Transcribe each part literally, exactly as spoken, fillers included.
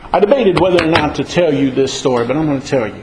I debated whether or not to tell you this story, but I'm going to tell you.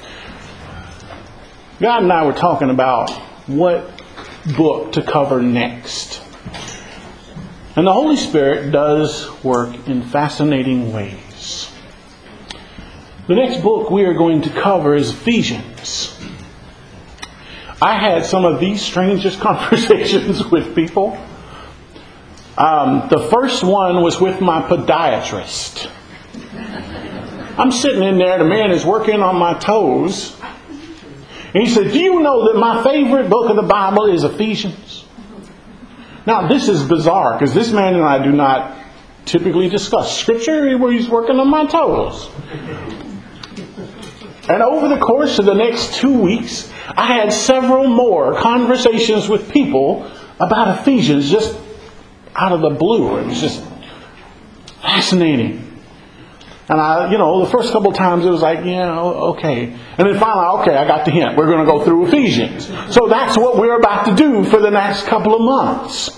God and I were talking about what book to cover next. And the Holy Spirit does work in fascinating ways. The next book we are going to cover is Ephesians. I had some of these strangest conversations with people. Um, the first one was with my podiatrist. I'm sitting in there, the man is working on my toes. And he said, do you know that my favorite book of the Bible is Ephesians? Now, this is bizarre because this man and I do not typically discuss Scripture where he's working on my toes. And over the course of the next two weeks, I had several more conversations with people about Ephesians just out of the blue. It was just fascinating. And I, you know, the first couple of times it was like, yeah, okay. And then finally, okay, I got the hint. We're going to go through Ephesians. So that's what we're about to do for the next couple of months.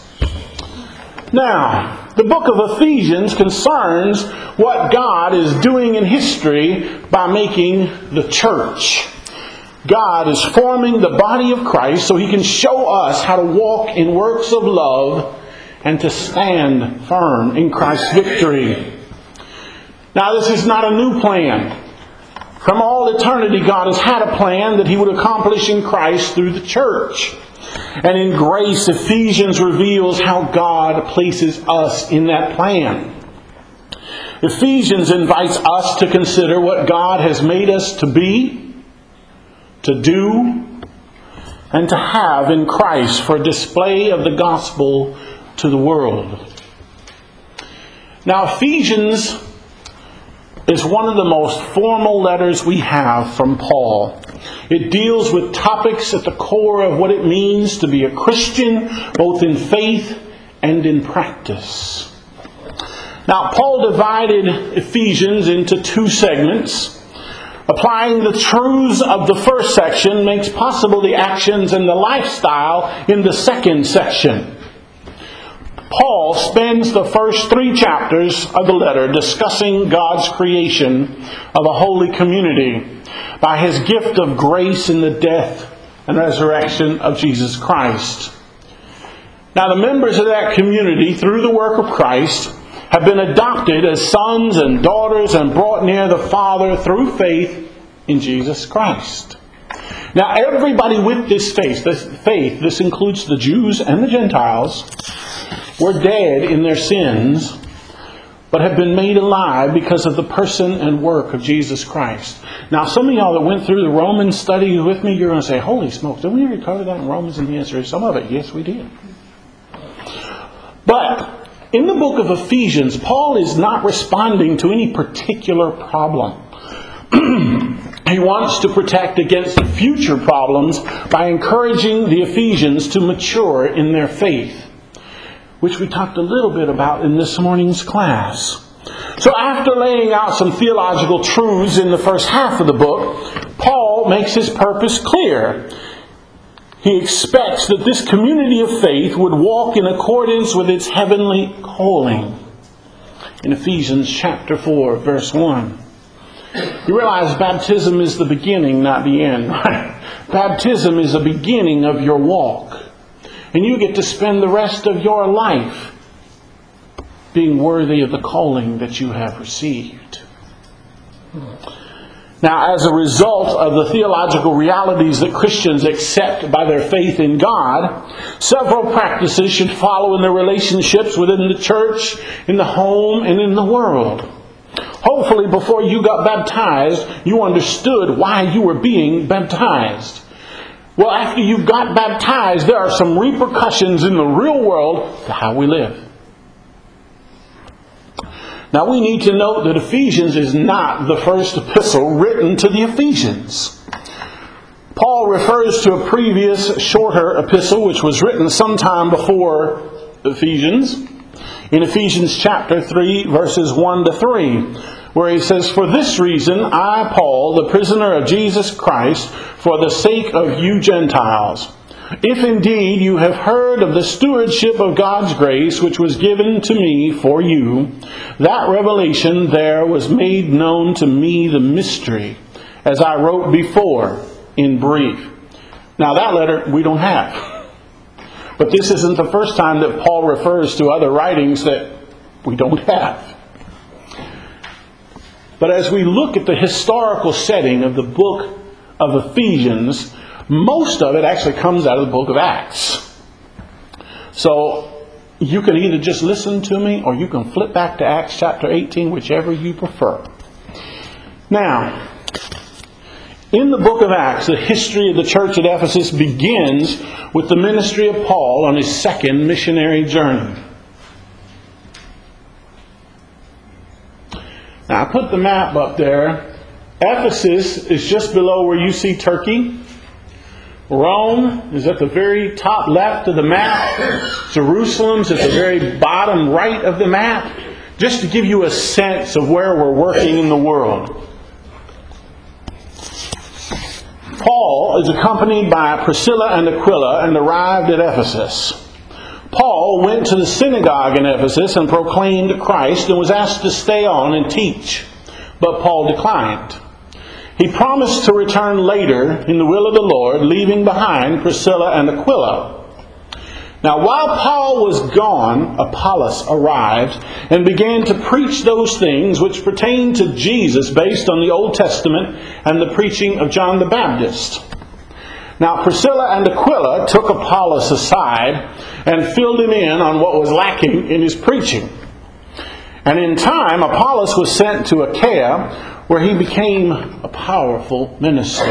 Now, the book of Ephesians concerns what God is doing in history by making the church. God is forming the body of Christ so He can show us how to walk in works of love and to stand firm in Christ's victory. Now, this is not a new plan. From all eternity, God has had a plan that He would accomplish in Christ through the church. And in grace, Ephesians reveals how God places us in that plan. Ephesians invites us to consider what God has made us to be, to do, and to have in Christ for display of the gospel to the world. Now, Ephesians is one of the most formal letters we have from Paul. It deals with topics at the core of what it means to be a Christian, both in faith and in practice. Now, Paul divided Ephesians into two segments. Applying the truths of the first section makes possible the actions and the lifestyle in the second section. Paul spends the first three chapters of the letter discussing God's creation of a holy community by His gift of grace in the death and resurrection of Jesus Christ. Now, the members of that community, through the work of Christ, have been adopted as sons and daughters and brought near the Father through faith in Jesus Christ. Now, everybody with this faith, this faith, this includes the Jews and the Gentiles, were dead in their sins, but have been made alive because of the person and work of Jesus Christ. Now, some of y'all that went through the Romans study with me, you're going to say, holy smokes, didn't we recover that in Romans? And the answer is some of it. Yes, we did. But in the book of Ephesians, Paul is not responding to any particular problem. He wants to protect against future problems by encouraging the Ephesians to mature in their faith, which we talked a little bit about in this morning's class. So after laying out some theological truths in the first half of the book, Paul makes his purpose clear. He expects that this community of faith would walk in accordance with its heavenly calling. In Ephesians chapter four, verse one. You realize baptism is the beginning, not the end, right? Baptism is the beginning of your walk. And you get to spend the rest of your life being worthy of the calling that you have received. Now, as a result of the theological realities that Christians accept by their faith in God, several practices should follow in their relationships within the church, in the home, and in the world. Hopefully, before you got baptized, you understood why you were being baptized. Well, after you got baptized, there are some repercussions in the real world to how we live. Now, we need to note that Ephesians is not the first epistle written to the Ephesians. Paul refers to a previous shorter epistle which was written sometime before Ephesians, in Ephesians chapter three, verses one to three, where he says, "For this reason, I, Paul, the prisoner of Jesus Christ, for the sake of you Gentiles, If indeed you have heard of the stewardship of God's grace, which was given to me for you, that revelation there was made known to me the mystery, as I wrote before in brief. Now that letter we don't have. But this isn't the first time that Paul refers to other writings that we don't have. But as we look at the historical setting of the book of Ephesians, most of it actually comes out of the book of Acts. So you can either just listen to me or you can flip back to Acts chapter eighteen, whichever you prefer. Now, in the book of Acts, the history of the church at Ephesus begins with the ministry of Paul on his second missionary journey. Now, I put the map up there. Ephesus is just below where you see Turkey. Rome is at the very top left of the map. Jerusalem's at the very bottom right of the map. Just to give you a sense of where we're working in the world. Paul is accompanied by Priscilla and Aquila and arrived at Ephesus. Paul went to the synagogue in Ephesus and proclaimed Christ and was asked to stay on and teach. But Paul declined. He promised to return later in the will of the Lord, leaving behind Priscilla and Aquila. Now, while Paul was gone, Apollos arrived and began to preach those things which pertain to Jesus based on the Old Testament and the preaching of John the Baptist. Now, Priscilla and Aquila took Apollos aside and filled him in on what was lacking in his preaching. And in time, Apollos was sent to Achaia, where he became a powerful minister.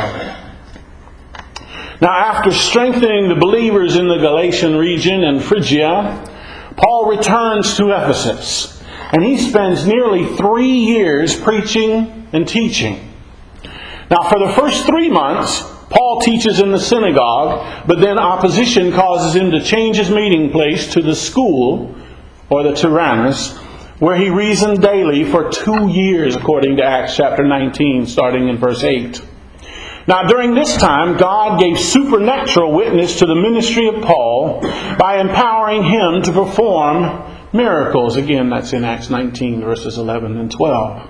Now, after strengthening the believers in the Galatian region and Phrygia, Paul returns to Ephesus, and he spends nearly three years preaching and teaching. Now, for the first three months, Paul teaches in the synagogue, but then opposition causes him to change his meeting place to the school, or the Tyrannus, where he reasoned daily for two years, according to Acts chapter nineteen, starting in verse eight. Now, during this time, God gave supernatural witness to the ministry of Paul by empowering him to perform miracles. Again, that's in Acts nineteen, verses eleven and twelve.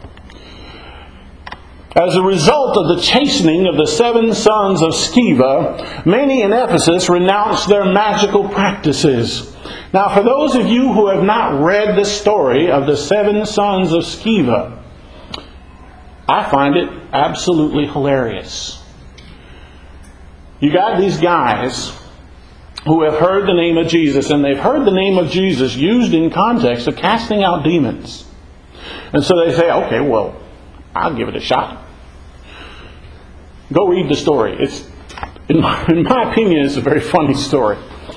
As a result of the chastening of the seven sons of Sceva, many in Ephesus renounced their magical practices. Now, for those of you who have not read the story of the seven sons of Sceva, I find it absolutely hilarious. You got these guys who have heard the name of Jesus, and they've heard the name of Jesus used in context of casting out demons. And so they say, okay, well, I'll give it a shot. Go read the story. It's, in my, in my opinion, it's a very funny story.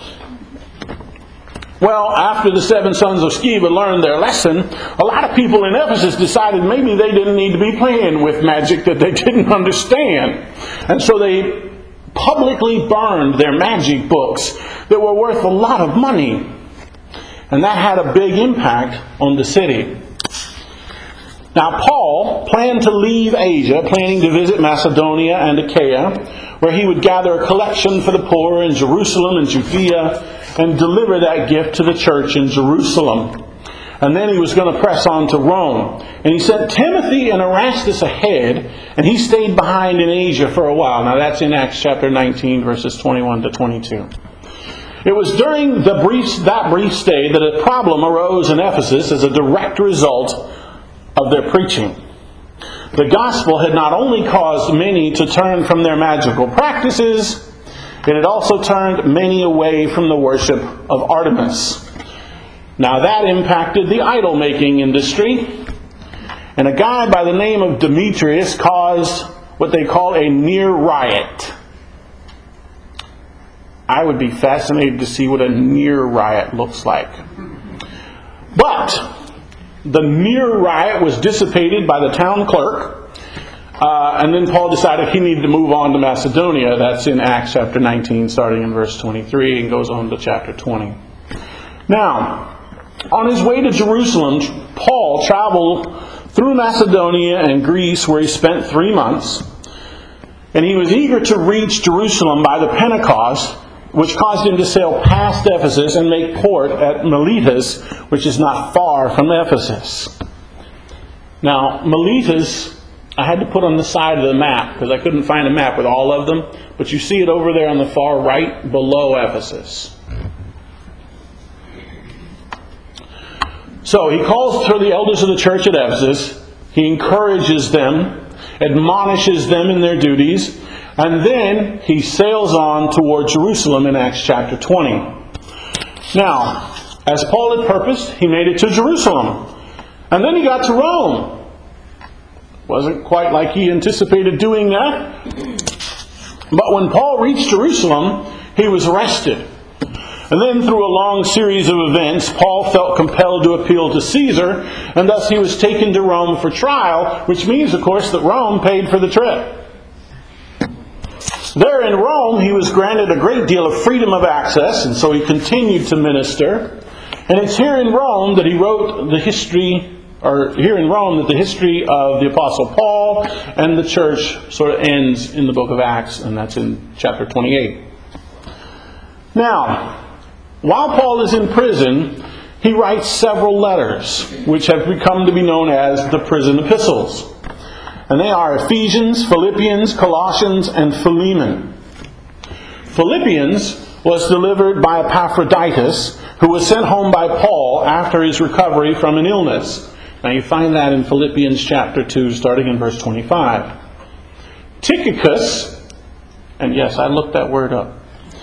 Well, after the seven sons of Sceva learned their lesson, a lot of people in Ephesus decided maybe they didn't need to be playing with magic that they didn't understand. And so they publicly burned their magic books that were worth a lot of money. And that had a big impact on the city. Now, Paul planned to leave Asia, planning to visit Macedonia and Achaia, where he would gather a collection for the poor in Jerusalem and Judea and deliver that gift to the church in Jerusalem. And then he was going to press on to Rome. And he sent Timothy and Erastus ahead, and he stayed behind in Asia for a while. Now that's in Acts chapter nineteen, verses twenty-one to twenty-two. It was during the brief, that brief stay that a problem arose in Ephesus as a direct result of their preaching. The gospel had not only caused many to turn from their magical practices, it had also turned many away from the worship of Artemis. Now that impacted the idol-making industry, and a guy by the name of Demetrius caused what they call a near riot. I would be fascinated to see what a near riot looks like. But the near riot was dissipated by the town clerk, uh, and then Paul decided he needed to move on to Macedonia. That's in Acts chapter nineteen, starting in verse twenty-three, and goes on to chapter twenty. Now, on his way to Jerusalem, Paul traveled through Macedonia and Greece, where he spent three months. And he was eager to reach Jerusalem by the Pentecost which caused him to sail past Ephesus and make port at Miletus, which is not far from Ephesus. Now, Miletus, I had to put on the side of the map because I couldn't find a map with all of them, but you see it over there on the far right below Ephesus. So he calls for the elders of the church at Ephesus. He encourages them, admonishes them in their duties, and then he sails on toward Jerusalem in Acts chapter twenty. Now, as Paul had purposed, he made it to Jerusalem. And then he got to Rome. Wasn't quite like he anticipated doing that. But when Paul reached Jerusalem, he was arrested. And then through a long series of events, Paul felt compelled to appeal to Caesar, and thus he was taken to Rome for trial, which means, of course, that Rome paid for the trip. There in Rome, he was granted a great deal of freedom of access, and so he continued to minister. And it's here in Rome that he wrote the history, or here in Rome that the history of the Apostle Paul and the church sort of ends in the book of Acts, and that's in chapter twenty-eight. Now, while Paul is in prison, he writes several letters, which have become to be known as the prison epistles. And they are Ephesians, Philippians, Colossians, and Philemon. Philippians was delivered by Epaphroditus, who was sent home by Paul after his recovery from an illness. Now you find that in Philippians chapter two, starting in verse twenty-five. Tychicus, and yes, I looked that word up,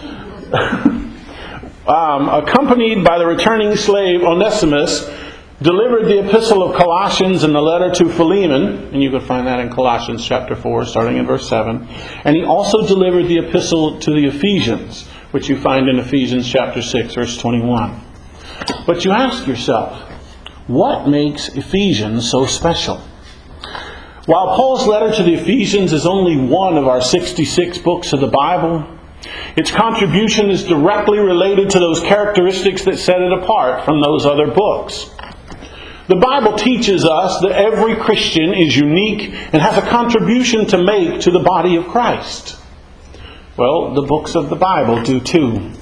um, accompanied by the returning slave Onesimus, delivered the epistle of Colossians and the letter to Philemon, and you can find that in Colossians chapter four, starting in verse seven. And he also delivered the epistle to the Ephesians, which you find in Ephesians chapter six, verse twenty-one. But you ask yourself, what makes Ephesians so special? While Paul's letter to the Ephesians is only one of our sixty-six books of the Bible, its contribution is directly related to those characteristics that set it apart from those other books. The Bible teaches us that every Christian is unique and has a contribution to make to the body of Christ. Well, the books of the Bible do too.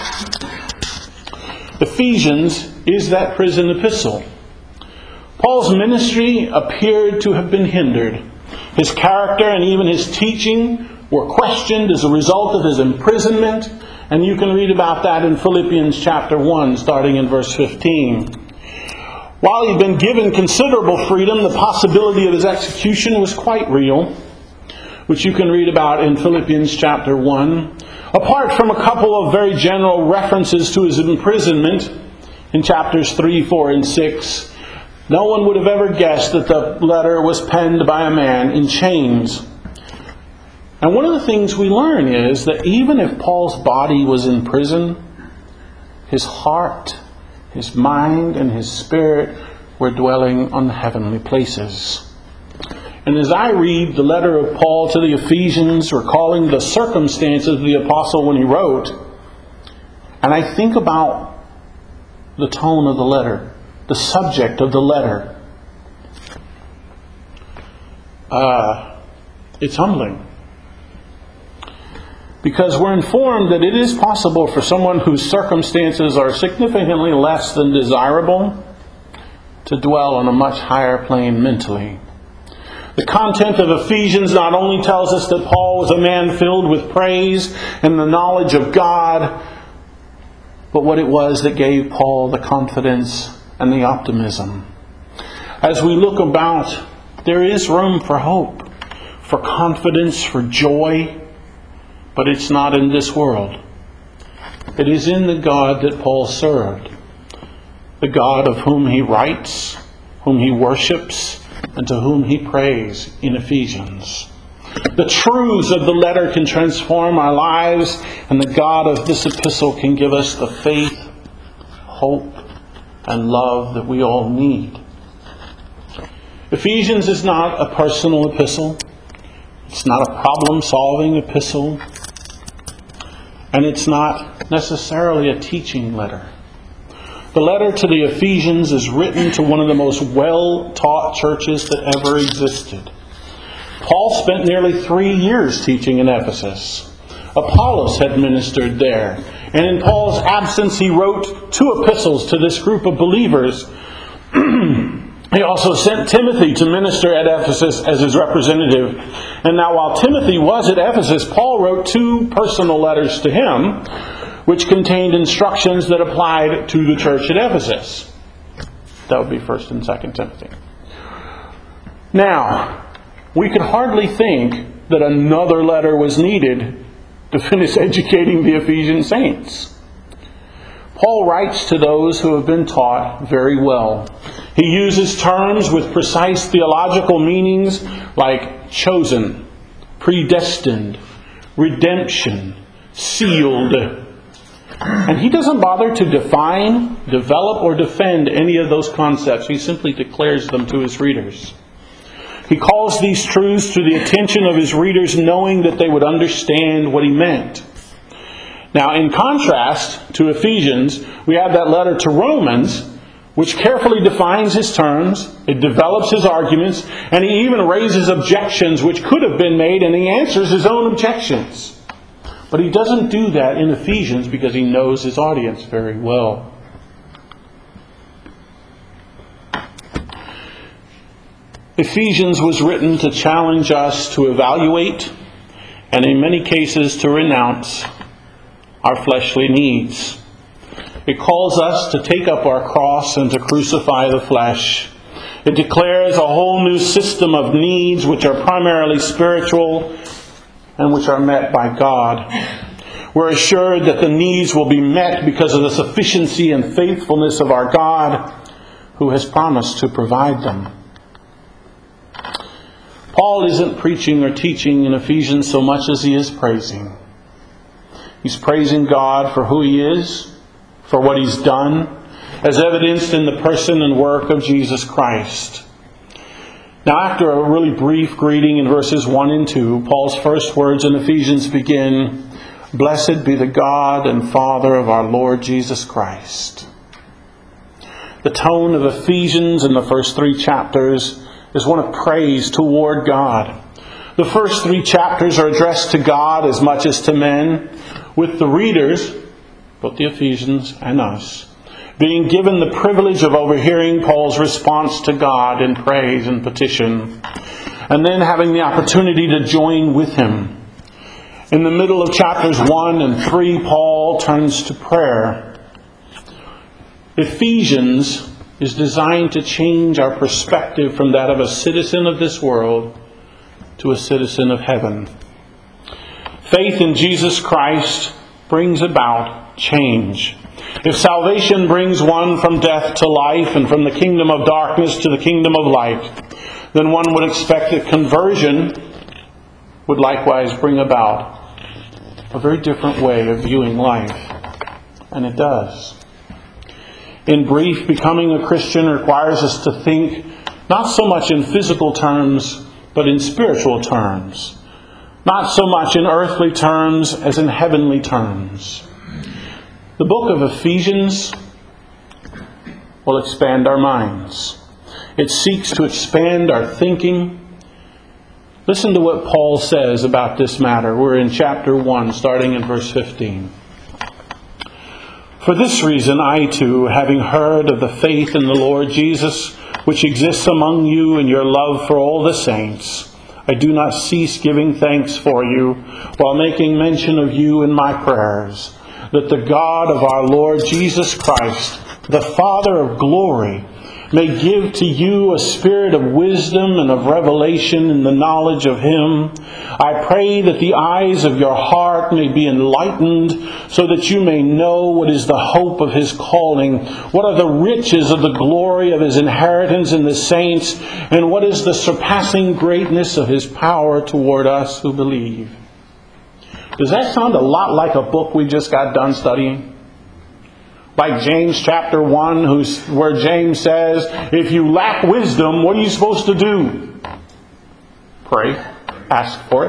Ephesians is that prison epistle. Paul's ministry appeared to have been hindered. His character and even his teaching were questioned as a result of his imprisonment, and you can read about that in Philippians chapter one, starting in verse fifteen. While he'd been given considerable freedom, the possibility of his execution was quite real, which you can read about in Philippians chapter one. Apart from a couple of very general references to his imprisonment in chapters three, four, and six, no one would have ever guessed that the letter was penned by a man in chains. And one of the things we learn is that even if Paul's body was in prison, his heart, his mind, and his spirit were dwelling on the heavenly places. And as I read the letter of Paul to the Ephesians, recalling the circumstances of the apostle when he wrote, and I think about the tone of the letter, the subject of the letter, uh, it's humbling. Because we're informed that it is possible for someone whose circumstances are significantly less than desirable to dwell on a much higher plane mentally. The content of Ephesians not only tells us that Paul was a man filled with praise and the knowledge of God, but what it was that gave Paul the confidence and the optimism. As we look about, there is room for hope, for confidence, for joy. But it's not in this world. It is in the God that Paul served. The God of whom he writes, whom he worships, and to whom he prays in Ephesians. The truths of the letter can transform our lives, and the God of this epistle can give us the faith, hope, and love that we all need. Ephesians is not a personal epistle. It's not a problem-solving epistle. And it's not necessarily a teaching letter. The letter to the Ephesians is written to one of the most well-taught churches that ever existed. Paul spent nearly three years teaching in Ephesus. Apollos had ministered there. And in Paul's absence, he wrote two epistles to this group of believers. He also sent Timothy to minister at Ephesus as his representative. And now while Timothy was at Ephesus, Paul wrote two personal letters to him, which contained instructions that applied to the church at Ephesus. That would be First and Second Timothy. Now, we could hardly think that another letter was needed to finish educating the Ephesian saints. Paul writes to those who have been taught very well. He uses terms with precise theological meanings like chosen, predestined, redemption, sealed. And he doesn't bother to define, develop, or defend any of those concepts. He simply declares them to his readers. He calls these truths to the attention of his readers, knowing that they would understand what he meant. Now, in contrast to Ephesians, we have that letter to Romans, which carefully defines his terms, it develops his arguments, and he even raises objections which could have been made, and he answers his own objections. But he doesn't do that in Ephesians because he knows his audience very well. Ephesians was written to challenge us to evaluate, and in many cases to renounce, our fleshly needs. It calls us to take up our cross and to crucify the flesh. It declares a whole new system of needs which are primarily spiritual and which are met by God. We're assured that the needs will be met because of the sufficiency and faithfulness of our God, who has promised to provide them. Paul isn't preaching or teaching in Ephesians so much as he is praising. He's praising God for who He is, for what He's done, as evidenced in the person and work of Jesus Christ. Now, after a really brief greeting in verses one and two, Paul's first words in Ephesians begin, "Blessed be the God and Father of our Lord Jesus Christ." The tone of Ephesians in the first three chapters is one of praise toward God. The first three chapters are addressed to God as much as to men, with the readers, both the Ephesians and us, being given the privilege of overhearing Paul's response to God in praise and petition, and then having the opportunity to join with him. In the middle of chapters one and three, Paul turns to prayer. Ephesians is designed to change our perspective from that of a citizen of this world to a citizen of heaven. Faith in Jesus Christ brings about change. If salvation brings one from death to life and from the kingdom of darkness to the kingdom of light, then one would expect that conversion would likewise bring about a very different way of viewing life. And it does. In brief, becoming a Christian requires us to think not so much in physical terms, but in spiritual terms. Not so much in earthly terms as in heavenly terms. The book of Ephesians will expand our minds. It seeks to expand our thinking. Listen to what Paul says about this matter. We're in chapter one, starting in verse fifteen. "For this reason I too, having heard of the faith in the Lord Jesus, which exists among you and your love for all the saints, I do not cease giving thanks for you, while making mention of you in my prayers, that the God of our Lord Jesus Christ, the Father of glory, may give to you a spirit of wisdom and of revelation in the knowledge of Him. I pray that the eyes of your heart may be enlightened, so that you may know what is the hope of His calling, what are the riches of the glory of His inheritance in the saints, and what is the surpassing greatness of His power toward us who believe." Does that sound a lot like a book we just got done studying? Like James chapter one, who's, where James says, if you lack wisdom, what are you supposed to do? Pray. Ask for it.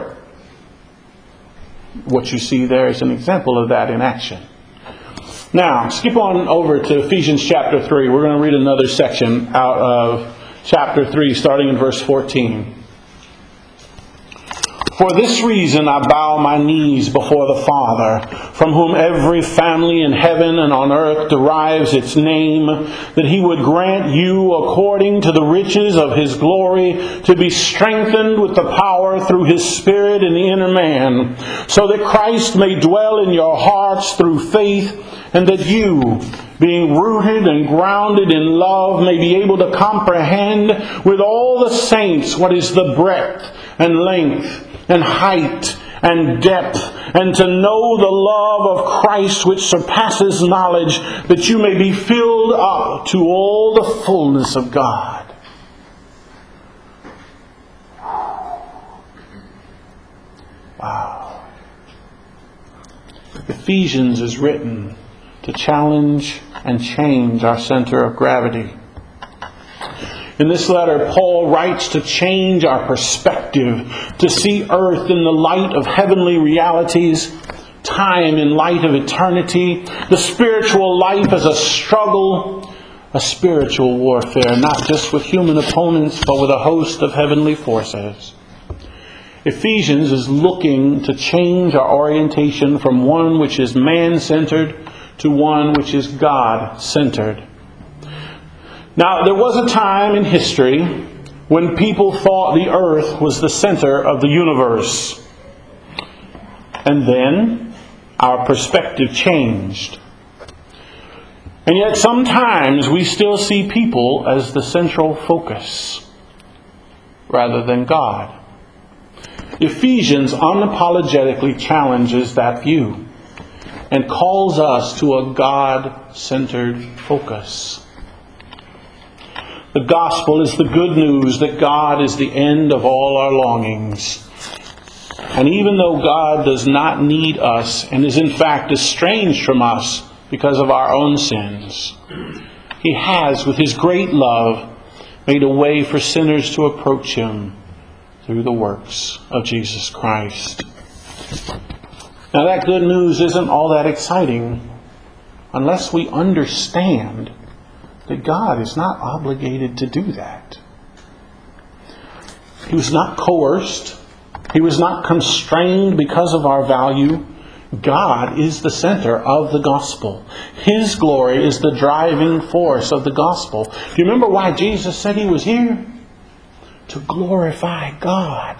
What you see there is an example of that in action. Now, skip on over to Ephesians chapter three. We're going to read another section out of chapter three, starting in verse fourteen. For this reason I bow my knees before the Father, from whom every family in heaven and on earth derives its name, that He would grant you, according to the riches of His glory, to be strengthened with the power through His Spirit in the inner man, so that Christ may dwell in your hearts through faith, and that you, being rooted and grounded in love, may be able to comprehend with all the saints what is the breadth and length and height and depth, and to know the love of Christ which surpasses knowledge, that you may be filled up to all the fullness of God. Wow. Ephesians is written to challenge and change our center of gravity. In this letter, Paul writes to change our perspective, to see earth in the light of heavenly realities, time in light of eternity, the spiritual life as a struggle, a spiritual warfare, not just with human opponents, but with a host of heavenly forces. Ephesians is looking to change our orientation from one which is man-centered to one which is God-centered. Now, there was a time in history when people thought the earth was the center of the universe. And then our perspective changed. And yet sometimes we still see people as the central focus rather than God. Ephesians unapologetically challenges that view and calls us to a God-centered focus. The gospel is the good news that God is the end of all our longings. And even though God does not need us and is in fact estranged from us because of our own sins, He has, with His great love, made a way for sinners to approach Him through the works of Jesus Christ. Now, that good news isn't all that exciting unless we understand that God is not obligated to do that. He was not coerced. He was not constrained because of our value. God is the center of the gospel. His glory is the driving force of the gospel. Do you remember why Jesus said He was here? To glorify God.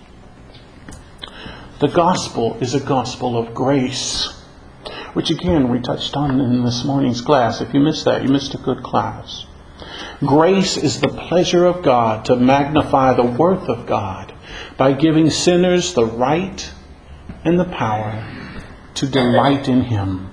The gospel is a gospel of grace, which again we touched on in this morning's class. If you missed that, you missed a good class. Grace is the pleasure of God to magnify the worth of God by giving sinners the right and the power to delight in Him.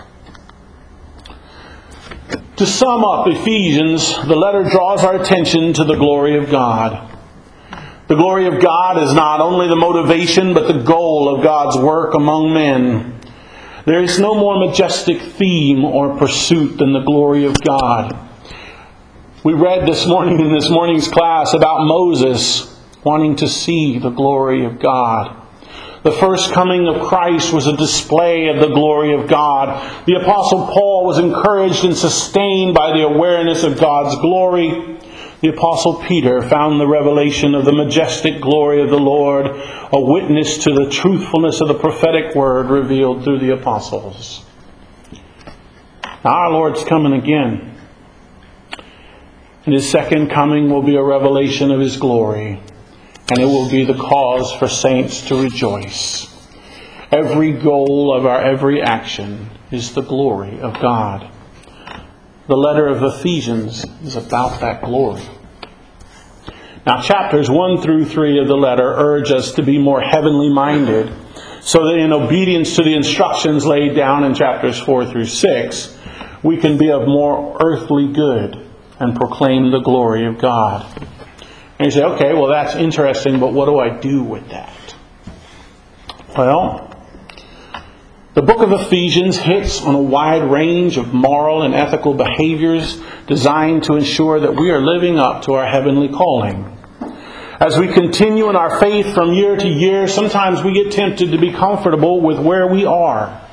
To sum up Ephesians, the letter draws our attention to the glory of God. The glory of God is not only the motivation, but the goal of God's work among men. There is no more majestic theme or pursuit than the glory of God. We read this morning in this morning's class about Moses wanting to see the glory of God. The first coming of Christ was a display of the glory of God. The Apostle Paul was encouraged and sustained by the awareness of God's glory. The Apostle Peter found the revelation of the majestic glory of the Lord a witness to the truthfulness of the prophetic word revealed through the apostles. Now our Lord's coming again. And His second coming will be a revelation of His glory. And it will be the cause for saints to rejoice. Every goal of our every action is the glory of God. The letter of Ephesians is about that glory. Now, chapters one through three of the letter urge us to be more heavenly minded, so that in obedience to the instructions laid down in chapters four through six, we can be of more earthly good and proclaim the glory of God. And you say, okay, well that's interesting, but what do I do with that? Well, the book of Ephesians hits on a wide range of moral and ethical behaviors designed to ensure that we are living up to our heavenly calling. As we continue in our faith from year to year, sometimes we get tempted to be comfortable with where we are.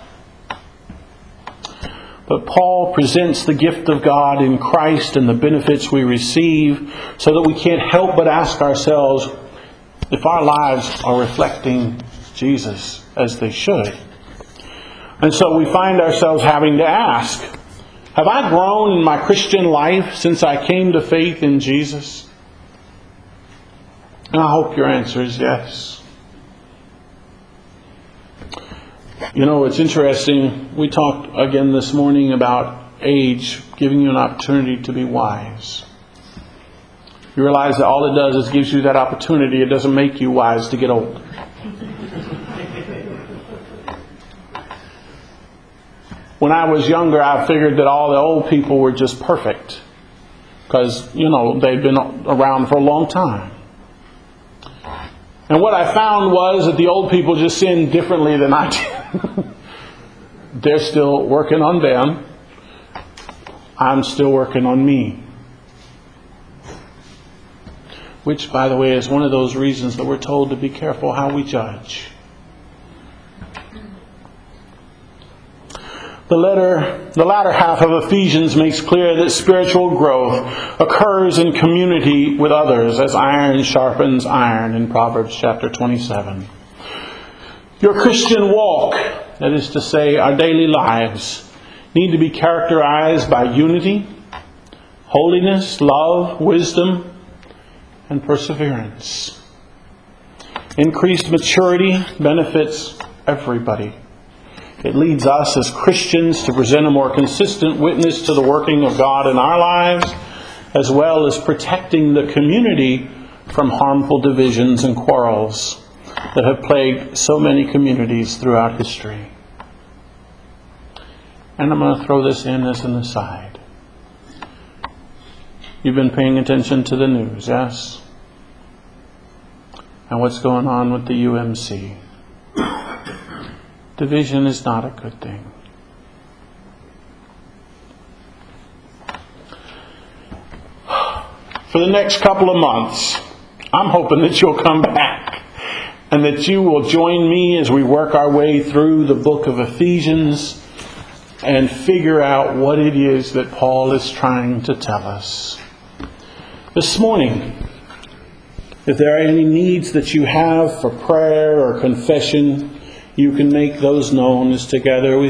But Paul presents the gift of God in Christ and the benefits we receive so that we can't help but ask ourselves, if our lives are reflecting Jesus as they should. And so we find ourselves having to ask, have I grown in my Christian life since I came to faith in Jesus? And I hope your answer is yes. You know, it's interesting. We talked again this morning about age giving you an opportunity to be wise. You realize that all it does is gives you that opportunity. It doesn't make you wise to get old. When I was younger, I figured that all the old people were just perfect. Because, you know, they'd been around for a long time. And what I found was that the old people just sinned differently than I did. They're still working on them. I'm still working on me. Which, by the way, is one of those reasons that we're told to be careful how we judge. The letter, the latter half of Ephesians makes clear that spiritual growth occurs in community with others as iron sharpens iron in Proverbs chapter twenty-seven. Your Christian walk, that is to say, our daily lives, need to be characterized by unity, holiness, love, wisdom, and perseverance. Increased maturity benefits everybody. It leads us as Christians to present a more consistent witness to the working of God in our lives, as well as protecting the community from harmful divisions and quarrels that have plagued so many communities throughout history. And I'm going to throw this in as an aside. You've been paying attention to the news, yes? And what's going on with the U M C? Division is not a good thing. For the next couple of months, I'm hoping that you'll come back and that you will join me as we work our way through the book of Ephesians and figure out what it is that Paul is trying to tell us. This morning, if there are any needs that you have for prayer or confession, you can make those known as together with